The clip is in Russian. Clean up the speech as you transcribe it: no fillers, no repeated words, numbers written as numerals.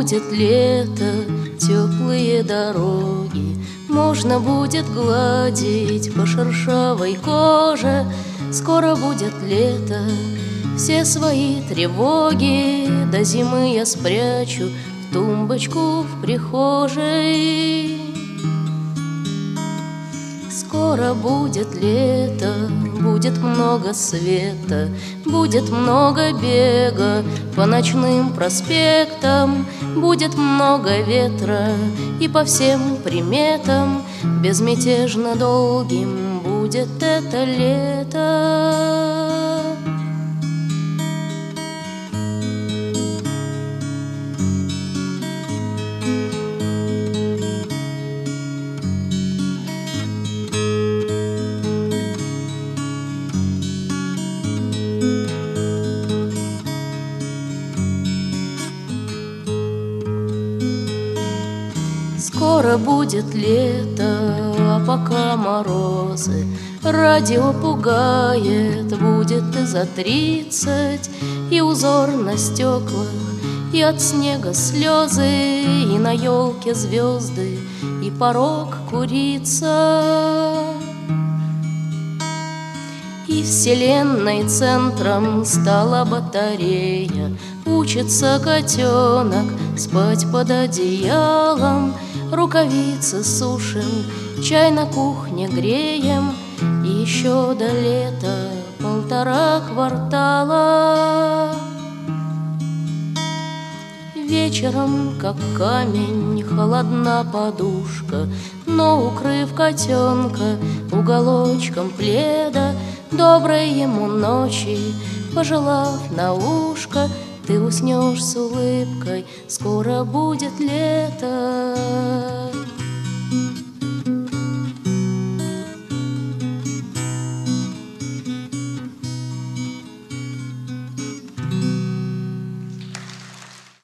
будет лето, теплые дороги, можно будет гладить по шершавой коже. Скоро будет лето, все свои тревоги до зимы я спрячу в тумбочку в прихожей. Скоро будет лето, будет много света, будет много бега по ночным проспектам, будет много ветра, и по всем приметам безмятежно долгим будет это лето. Скоро будет лето, а пока морозы, радио пугает, будет и за 30, и узор на стеклах, и от снега слезы, и на елке звезды, и порог курица. И вселенной центром стала батарея, учится котенок спать под одеялом, рукавицы сушим, чай на кухне греем, и еще до лета 1,5 квартала. Вечером, как камень, холодна подушка, но, укрыв котенка уголочком пледа, доброй ему ночи пожелав на ушко, ты уснешь с улыбкой, скоро будет лето.